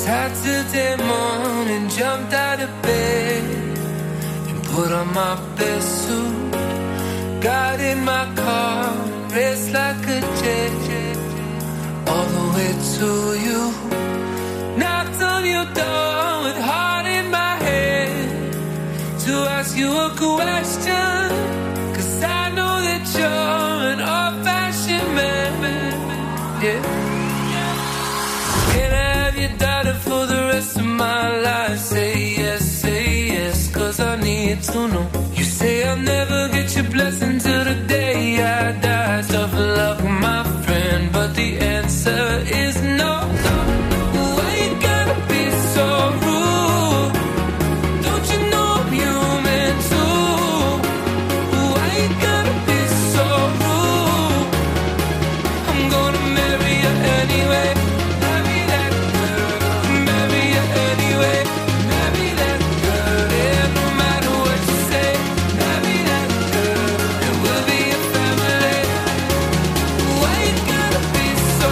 Saturday morning, jumped out of bed and put on my best suit. Got in my car, raced like a jet, all the way to you. Knocked on your door with heart in my head to ask you a question, 'cause I know that you're an old-fashioned man. Yeah. Can I have your daughter for the rest of my life? Say yes, 'cause I need to know. You say I'll never get your blessing till the day I die. Tough luck, my friend, but the answer is no. Why you gotta be so rude? Don't you know I'm human too? Why you gotta be so rude? I'm gonna marry you anyway. Marry that girl. Marry you anyway. Marry that girl. Yeah, no matter what you say. Marry that girl. And we'll be a family. Why you gotta be so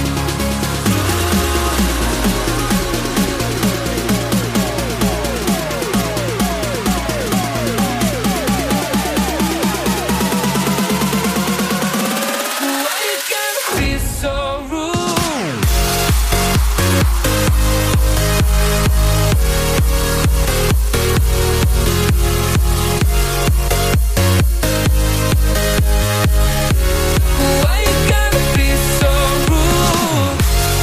Why you gotta be so rude? Why you gotta be so rude?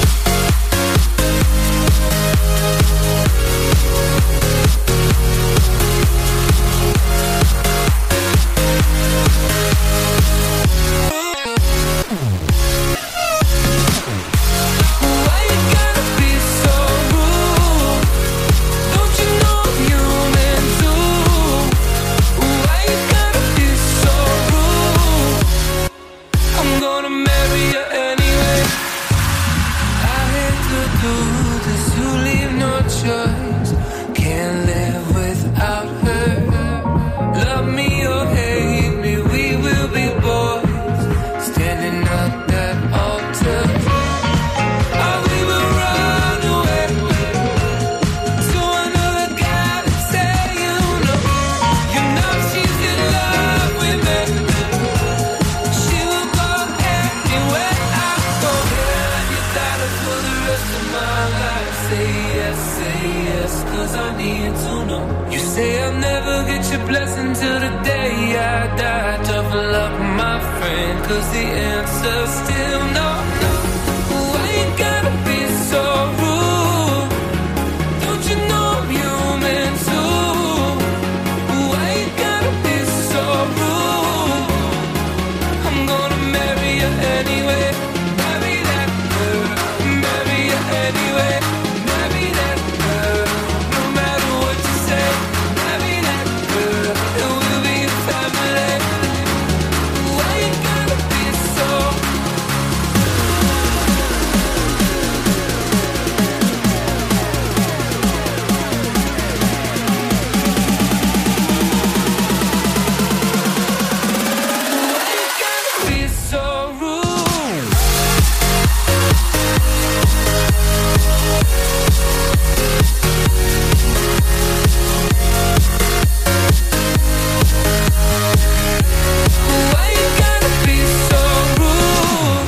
Why you gotta be so rude? Don't you know I'm human too? Why you gotta be so rude? I'm gonna marry you anyway. I hate to do this, you leave no choice. Can't live without her. Love me or hate me, we will be boys, standing at that altar. Or we will run away to another guy that say you know she's in love with me. She will go anywhere I go. Yeah, you gotta for the rest of my life. Say yes, 'cause I need to know. You say I'll never get your blessing till the day I die. Tough luck, my friend, 'cause the answer's still no. Why you gotta be so rude? Don't you know I'm human too? Why you gotta be so rude? I'm gonna marry you anyway. Marry that girl. Marry you anyway. Marry that girl. No matter what you say. Marry that girl. It will be a family. Why you gotta be so Why you gotta be so rude? Why you gotta be so rude?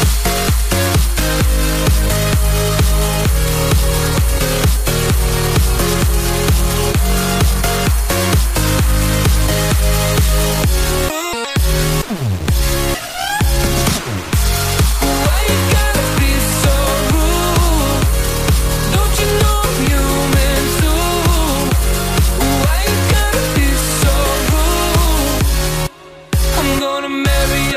Why you gotta be so rude? Don't you know I'm human too? Why you gotta be so rude? I'm gonna marry